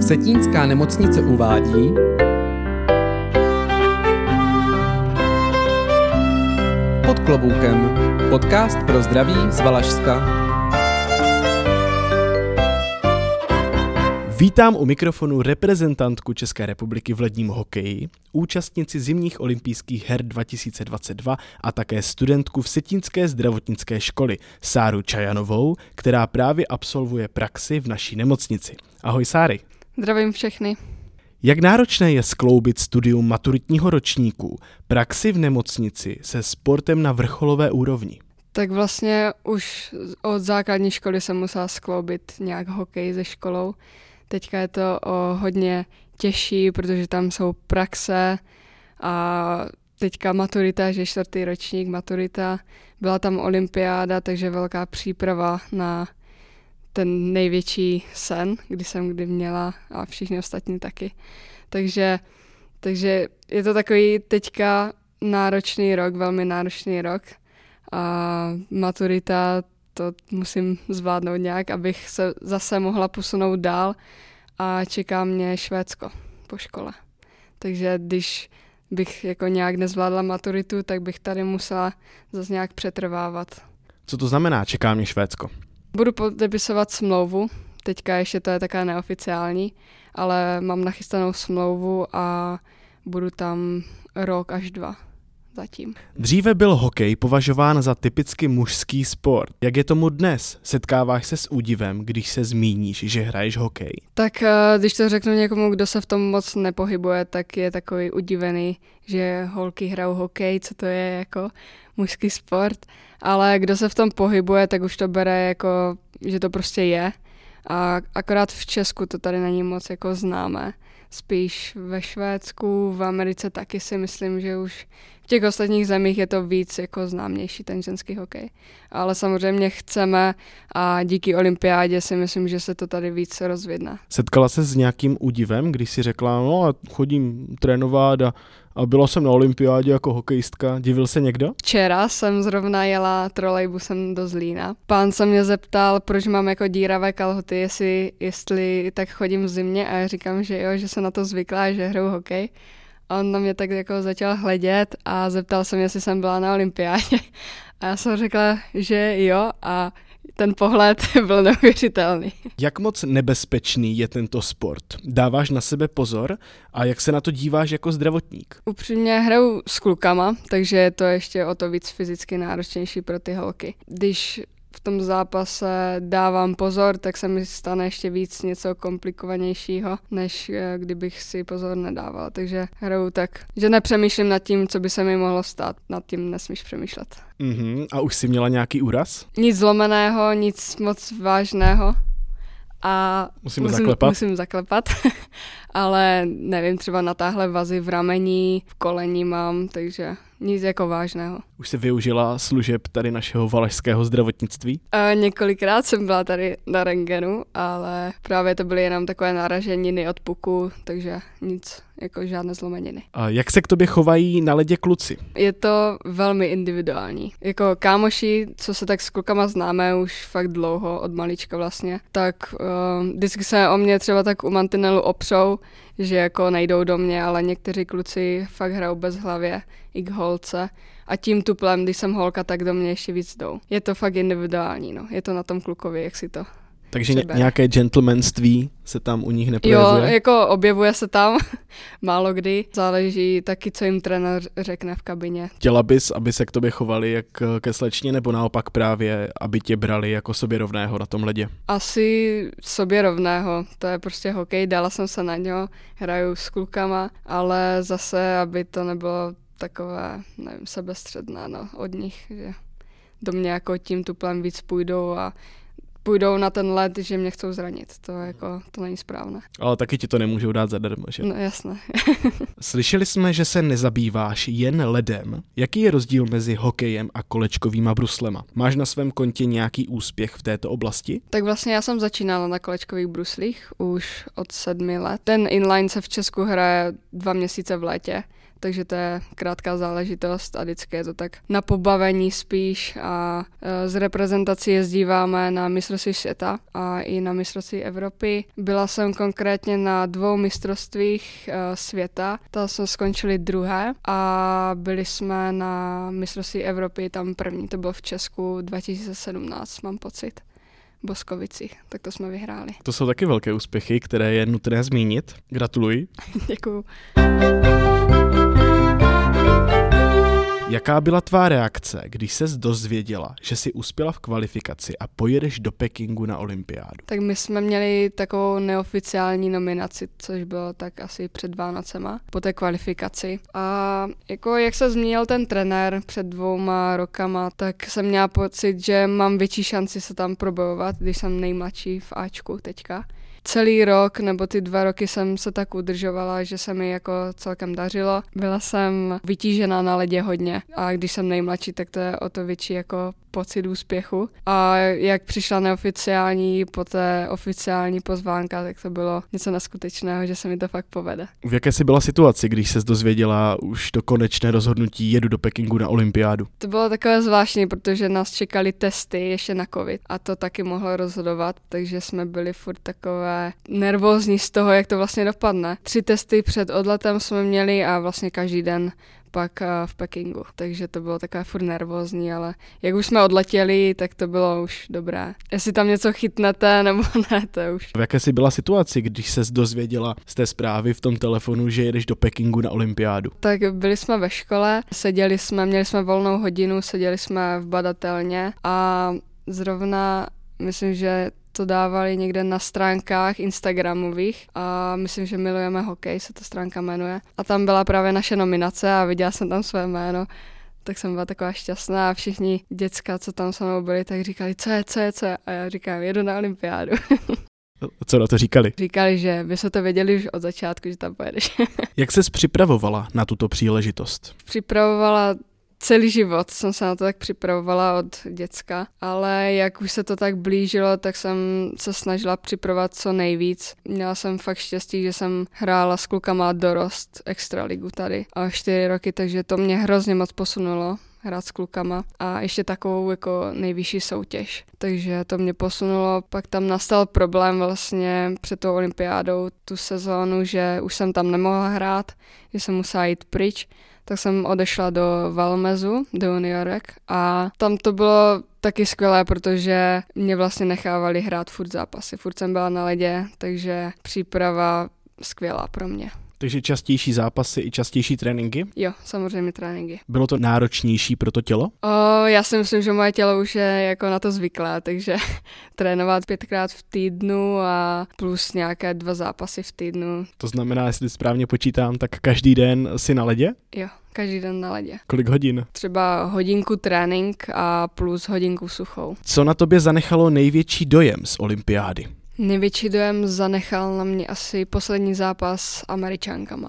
Vsetínská nemocnice uvádí Pod kloboukem, podcast pro zdraví z Valašska. Vítám u mikrofonu reprezentantku České republiky v ledním hokeji, účastnici zimních olympijských her 2022 a také studentku Vsetínské zdravotnické školy Sáru Čajanovou, která právě absolvuje praxi v naší nemocnici. Ahoj Sáry. Zdravím všechny. Jak náročné je skloubit studium maturitního ročníku, praxi v nemocnici se sportem na vrcholové úrovni? Tak vlastně už od základní školy jsem musela skloubit nějak hokej se školou. Teďka je to hodně těžší, protože tam jsou praxe a teďka maturita, že 4. ročník maturita. Byla tam olympiáda, takže velká příprava na ten největší sen, kdy měla a všichni ostatní taky. Takže je to takový teďka náročný rok, velmi náročný rok a maturita to musím zvládnout nějak, abych se zase mohla posunout dál a čeká mě Švédsko po škole. Takže když bych jako nějak nezvládla maturitu, tak bych tady musela zase nějak přetrvávat. Co to znamená, čeká mě Švédsko? Budu podepisovat smlouvu, teďka ještě to je taková neoficiální, ale mám nachystanou smlouvu a budu tam rok až 2 zatím. Dříve byl hokej považován za typicky mužský sport. Jak je tomu dnes? Setkáváš se s údivem, když se zmíníš, že hraješ hokej? Tak když to řeknu někomu, kdo se v tom moc nepohybuje, tak je takový udivený, že holky hrajou hokej, co to je jako mužský sport. Ale kdo se v tom pohybuje, tak už to bere jako, že to prostě je. A akorát v Česku to tady není moc jako známé. Spíš ve Švédsku, v Americe taky si myslím, že už v těch ostatních zemích je to víc jako známější ten ženský hokej. Ale samozřejmě chceme a díky olympiádě si myslím, že se to tady víc rozvidne. Setkala se s nějakým údivem, když si řekla, no a chodím trénovat a byla jsem na olympiádě jako hokejistka. Divil se někdo? Včera jsem zrovna jela trolejbusem do Zlína. Pán se mě zeptal, proč mám jako díravé kalhoty, jestli tak chodím v zimě a já říkám, že jo, že jsem na to zvyklá, že hraju hokej. A on na mě tak jako začal hledět a zeptal se mě, jestli jsem byla na olympiádě. A já jsem řekla, že jo a ten pohled byl neuvěřitelný. Jak moc nebezpečný je tento sport? Dáváš na sebe pozor a jak se na to díváš jako zdravotník? Upřímně hraju s klukama, takže je to ještě o to víc fyzicky náročnější pro ty holky. Když v tom zápase dávám pozor, tak se mi stane ještě víc něco komplikovanějšího, než kdybych si pozor nedával. Takže hraju tak, že nepřemýšlím nad tím, co by se mi mohlo stát. Nad tím nesmíš přemýšlet. A už jsi měla nějaký úraz? Nic zlomeného, nic moc vážného. A musím zaklepat. Ale nevím, třeba natáhle vazy v rameni, v koleni mám, takže nic jako vážného. Už jsi využila služeb tady našeho valašského zdravotnictví? Několikrát jsem byla tady na rentgenu, ale právě to byly jenom takové naraženiny od puku, takže nic, jako žádné zlomeniny. A jak se k tobě chovají na ledě kluci? Je to velmi individuální. Jako kámoši, co se tak s klukama známe už fakt dlouho, od malička vlastně, tak vždycky se o mě třeba tak u mantinelu opřou, že jako nejdou do mě, ale někteří kluci fakt hrajou bez hlavě i k holce a tím tuplem, když jsem holka, tak do mě ještě víc jdou. Je to fakt individuální, no. Je to na tom klukovi, jak si to Takže nějaké gentlemanství se tam u nich neprojevuje? Jo, jako objevuje se tam, málo kdy. Záleží taky, co jim trenér řekne v kabině. Chtěla bys, aby se k tobě chovali jak ke slečně, nebo naopak právě, aby tě brali jako sobě rovného na tom ledě? Asi sobě rovného, to je prostě hokej, dala jsem se na něho, hraju s klukama, ale zase, aby to nebylo takové, nevím, sebestředné, no, od nich, že do mě jako tím tuplem víc půjdou na ten led, že mě chcou zranit. To není správné. Ale taky ti to nemůžou dát zadarmo, že? No jasné. Slyšeli jsme, že se nezabýváš jen ledem. Jaký je rozdíl mezi hokejem a kolečkovýma bruslema? Máš na svém kontě nějaký úspěch v této oblasti? Tak vlastně já jsem začínala na kolečkových bruslích už od 7 let. Ten inline se v Česku hraje 2 měsíce v létě, takže to je krátká záležitost a vždycky je to tak na pobavení spíš a z reprezentací jezdíváme na mistrovství světa a i na mistrovství Evropy. Byla jsem konkrétně na 2 mistrovstvích světa, tam jsme skončili druhé a byli jsme na mistrovství Evropy tam první, to bylo v Česku 2017, mám pocit. Boskovici, tak to jsme vyhráli. To jsou taky velké úspěchy, které je nutné zmínit. Gratuluji. Děkuju. Jaká byla tvá reakce, když ses dozvěděla, že jsi uspěla v kvalifikaci a pojedeš do Pekingu na olympiádu? Tak my jsme měli takovou neoficiální nominaci, což bylo tak asi před Vánocema, po té kvalifikaci. A jako jak se změnil ten trenér před 2 rokama, tak jsem měla pocit, že mám větší šanci se tam probojovat, když jsem nejmladší v Ačku teďka. Celý rok nebo ty 2 roky jsem se tak udržovala, že se mi jako celkem dařilo. Byla jsem vytížená na ledě hodně a když jsem nejmladší, tak to je o to větší jako pocit úspěchu. A jak přišla neoficiální, poté oficiální pozvánka, tak to bylo něco neskutečného, že se mi to fakt povede. V jaké jsi byla situaci, když ses dozvěděla už to konečné rozhodnutí, jedu do Pekingu na olympiádu? To bylo takové zvláštní, protože nás čekaly testy ještě na covid a to taky mohlo rozhodovat, takže jsme byli furt takové nervózní z toho, jak to vlastně dopadne. 3 testy před odletem jsme měli a vlastně každý den pak v Pekingu, takže to bylo takové furt nervózní, ale jak už jsme odletěli, tak to bylo už dobré. Jestli tam něco chytnete nebo ne, to je už. V jaké jsi byla situaci, když ses dozvěděla z té zprávy v tom telefonu, že jedeš do Pekingu na olympiádu? Tak byli jsme ve škole, měli jsme volnou hodinu, seděli jsme v badatelně a zrovna myslím, že to dávali někde na stránkách instagramových a myslím, že Milujeme hokej se ta stránka jmenuje. A tam byla právě naše nominace a viděla jsem tam své jméno, tak jsem byla taková šťastná a všichni děcka, co tam se mnou byli, tak říkali, co je. A já říkám, jedu na olympiádu. Co na to říkali? Říkali, že by se to věděli už od začátku, že tam pojedeš. Jak ses připravovala na tuto příležitost? Připravovala celý život jsem se na to tak připravovala od děcka, ale jak už se to tak blížilo, tak jsem se snažila připravovat co nejvíc. Měla jsem fakt štěstí, že jsem hrála s klukama dorost extraligu tady a 4 roky, takže to mě hrozně moc posunulo hrát s klukama a ještě takovou jako nejvyšší soutěž. Takže to mě posunulo, pak tam nastal problém vlastně před tou olympiádou tu sezónu, že už jsem tam nemohla hrát, že jsem musela jít pryč, tak jsem odešla do Valmezu, do juniorek a tam to bylo taky skvělé, protože mě vlastně nechávali hrát furt zápasy, furt jsem byla na ledě, takže příprava skvělá pro mě. Takže častější zápasy i častější tréninky? Jo, samozřejmě tréninky. Bylo to náročnější pro to tělo? Já si myslím, že moje tělo už je jako na to zvyklé, takže trénovat 5krát v týdnu a plus nějaké 2 zápasy v týdnu. To znamená, jestli správně počítám, tak každý den si na ledě? Jo, každý den na ledě. Kolik hodin? Třeba hodinku trénink a plus hodinku suchou. Co na tobě zanechalo největší dojem z olympiády? Největší dojem zanechal na mě asi poslední zápas s Američankama.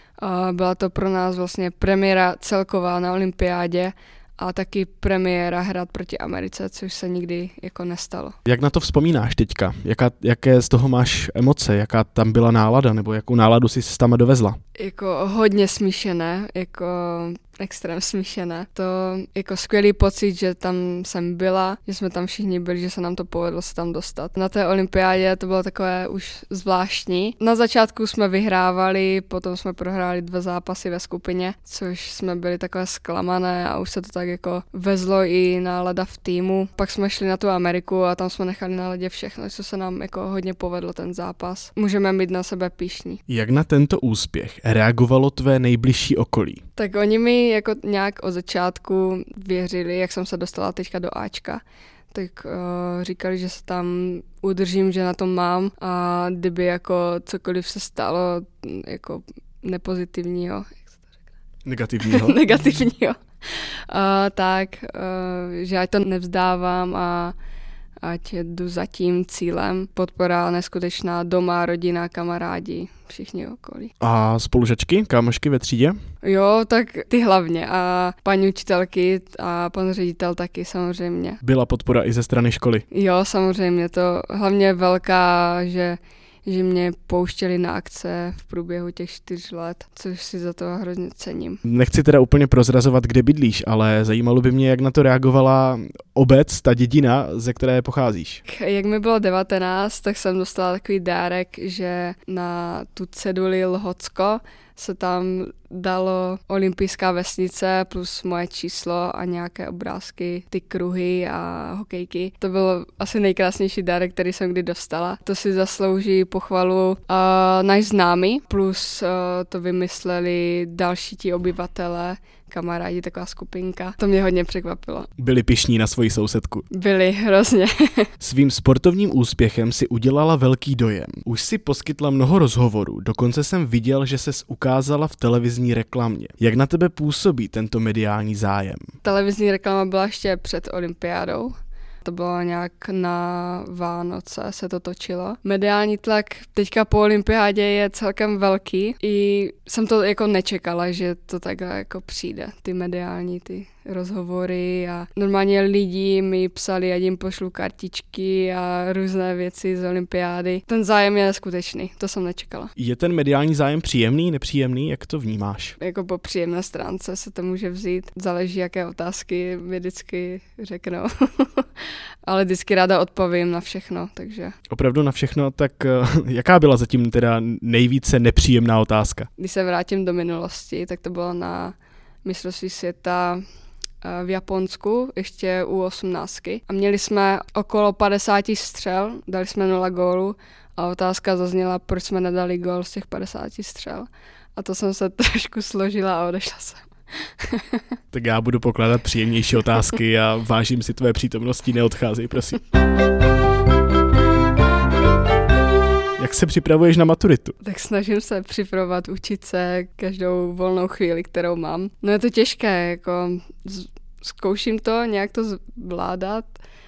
Byla to pro nás vlastně premiéra celková na olympiádě a taky premiéra hrát proti Americe, což se nikdy jako nestalo. Jak na to vzpomínáš teďka? Jaké z toho máš emoce? Jaká tam byla nálada? Nebo jakou náladu jsi tam dovezla? Jako hodně smíšené, jako extrém smíšené. To jako skvělý pocit, že tam jsem byla, že jsme tam všichni byli, že se nám to povedlo se tam dostat. Na té olympiádě to bylo takové už zvláštní. Na začátku jsme vyhrávali, potom jsme prohráli 2 zápasy ve skupině, což jsme byli takové zklamané a už se to tak jako vezlo i nálada v týmu. Pak jsme šli na tu Ameriku a tam jsme nechali na ledě všechno, co se nám jako hodně povedlo ten zápas. Můžeme být na sebe pyšní. Jak na tento úspěch reagovalo tvé nejbližší okolí? Tak oni mi jako nějak od začátku věřili, jak jsem se dostala teďka do Ačka, tak říkali, že se tam udržím, že na tom mám a kdyby jako cokoliv se stalo jako nepozitivního, jak se to řekne? Negativního. Negativního. Že ať to nevzdávám a ať jdu za tím cílem. Podpora neskutečná, doma, rodina, kamarádi, všichni okolí. A spolužačky, kámošky ve třídě? Jo, tak ty hlavně a paní učitelky a pan ředitel taky samozřejmě. Byla podpora i ze strany školy? Jo, samozřejmě, to hlavně velká, že že mě pouštěli na akce v průběhu těch 4 let, což si za to hrozně cením. Nechci teda úplně prozrazovat, kde bydlíš, ale zajímalo by mě, jak na to reagovala obec, ta dědina, ze které pocházíš. Jak mi bylo 19, tak jsem dostala takový dárek, že na tu ceduli Lhotsko se tam dalo olympijská vesnice plus moje číslo a nějaké obrázky, ty kruhy a hokejky. To byl asi nejkrásnější dárek, který jsem kdy dostala. To si zaslouží pochvalu náš známý, plus to vymysleli další ti obyvatelé, kamarádi, taková skupinka. To mě hodně překvapilo. Byli pyšní na svoji sousedku. Byli, hrozně. Svým sportovním úspěchem si udělala velký dojem. Už si poskytla mnoho rozhovorů, dokonce jsem viděl, že ses ukázala v televizní reklamě. Jak na tebe působí tento mediální zájem? Televizní reklama byla ještě před olympiádou. To bylo nějak na Vánoce se to točilo. Mediální tlak teďka po olympiádě je celkem velký. I jsem to jako nečekala, že to takhle jako přijde. Ty mediální, ty rozhovory a normálně lidi mi psali, ať jim pošlu kartičky a různé věci z olympiády. Ten zájem je neskutečný, to jsem nečekala. Je ten mediální zájem příjemný, nepříjemný? Jak to vnímáš? Jako po příjemné stránce se to může vzít. Záleží, jaké otázky mi vždycky řeknou. Ale vždycky ráda odpovím na všechno, takže... Opravdu na všechno, tak jaká byla zatím teda nejvíce nepříjemná otázka? Když se vrátím do minulosti, tak to bylo na mistrovství světa v Japonsku, ještě u 18. A měli jsme okolo 50 střel, dali jsme 0 gólů a otázka zazněla, proč jsme nedali gól z těch 50 střel. A to jsem se trošku složila a odešla jsem. Tak já budu pokládat příjemnější otázky a vážím si tvé přítomnosti, neodcházej, prosím. Jak se připravuješ na maturitu? Tak snažím se připravovat, učit se každou volnou chvíli, kterou mám. No je to těžké, jako zkouším to, nějak to zvládat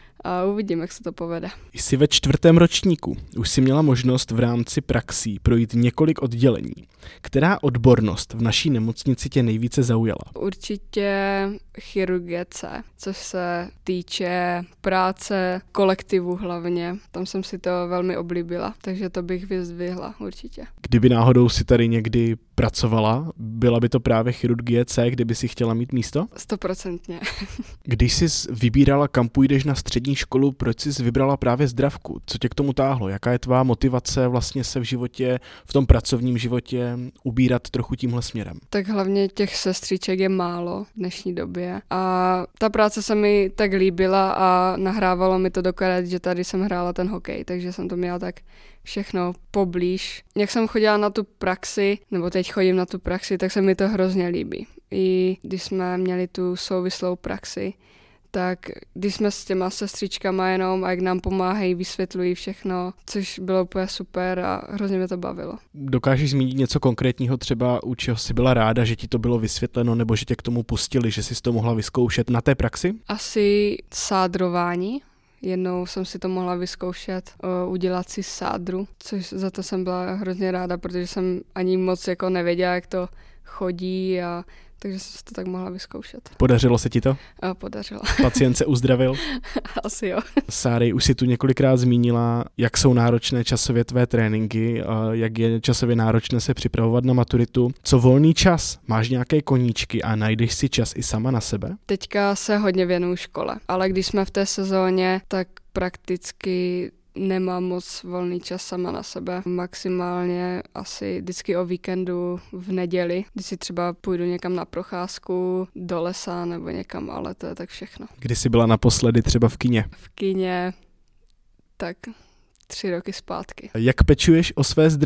a uvidím, jak se to povede. Jsi ve 4. ročníku. Už jsi měla možnost v rámci praxí projít několik oddělení. Která odbornost v naší nemocnici tě nejvíce zaujala? Určitě chirurgie C, což se týče práce kolektivu hlavně. Tam jsem si to velmi oblíbila, takže to bych vyzdvihla určitě. Kdyby náhodou si tady někdy pracovala, byla by to právě chirurgie C, kde by si chtěla mít místo? 100%. Když jsi vybírala, kam půjdeš na střední školu, proč jsi vybrala právě zdravku? Co tě k tomu táhlo? Jaká je tvá motivace vlastně se v životě, v tom pracovním životě ubírat trochu tímhle směrem? Tak hlavně těch sestřiček je málo v dnešní době a ta práce se mi tak líbila a nahrávalo mi to do karet, že tady jsem hrála ten hokej, takže jsem to měla tak všechno poblíž. Jak jsem chodila na tu praxi, nebo teď chodím na tu praxi, tak se mi to hrozně líbí. I když jsme měli tu souvislou praxi, tak když jsme s těma sestřičkama jenom a jak nám pomáhají, vysvětlují všechno, což bylo úplně super a hrozně mě to bavilo. Dokážeš zmínit něco konkrétního, třeba u čeho jsi byla ráda, že ti to bylo vysvětleno, nebo že tě k tomu pustili, že jsi to mohla vyzkoušet na té praxi? Asi sádrování. Jednou jsem si to mohla vyzkoušet, udělat si sádru, což za to jsem byla hrozně ráda, protože jsem ani moc jako nevěděla, jak to chodí a takže jsem si to tak mohla vyzkoušet. Podařilo se ti to? Podařilo. Pacient se uzdravil? Asi jo. Sáry, už si tu několikrát zmínila, jak jsou náročné časově tvé tréninky, jak je časově náročné se připravovat na maturitu. Co volný čas? Máš nějaké koníčky a najdeš si čas i sama na sebe? Teďka se hodně věnuju škole, ale když jsme v té sezóně, tak prakticky nemám moc volný čas sama na sebe. Maximálně asi vždycky o víkendu v neděli, když si třeba půjdu někam na procházku do lesa nebo někam, ale to je tak všechno. Kdy jsi byla naposledy třeba v kině? V kině tak 3 roky zpátky. Jak pečuješ o své zdraví?